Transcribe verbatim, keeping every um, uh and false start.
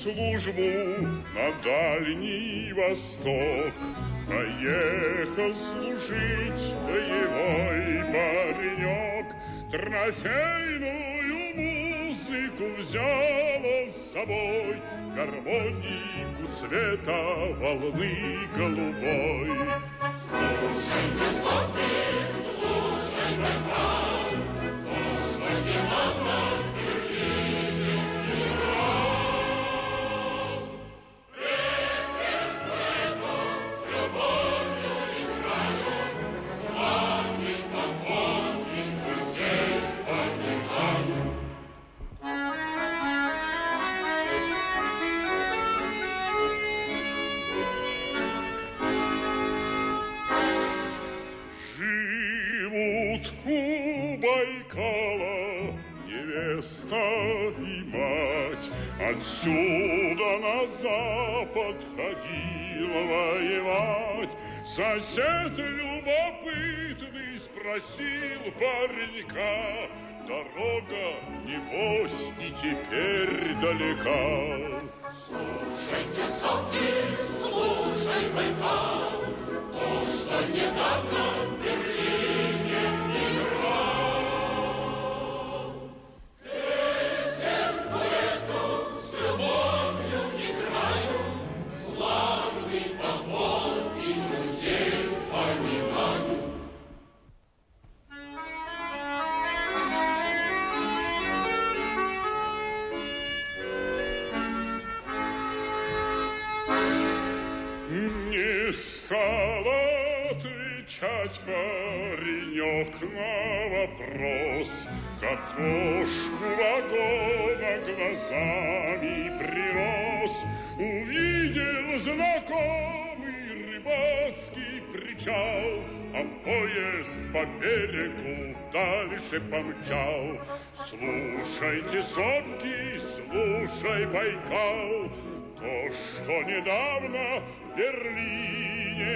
службу на Дальний Восток. Поехал служить боевой паренек, трофейную музыку взял он с собой, гармонику цвета волны голубой. Слушайте, сопли, слушай, братан, то, что недавно в Берлине играл. Песен поэтов с любовью играю, славный походник гусей вспоминаю. Живут у Байкала невеста и мать, отсюда на запад ходил воевать. Сосед любопытный спросил паренька: дорога, небось, и теперь далека. Слушайте, сопли, слушай, Байкал, то, что недавно в Берлине играл. Песен поэтов с любовью играю, славный поход и друзей вспоминаю. Не стал отвечать паренек на вопрос, к окошку вагона глазами прирос. Увидел знакомый рыбацкий причал, а поезд по берегу дальше помчал. Слушайте, сопки, слушай, Байкал, то, что недавно в Берлине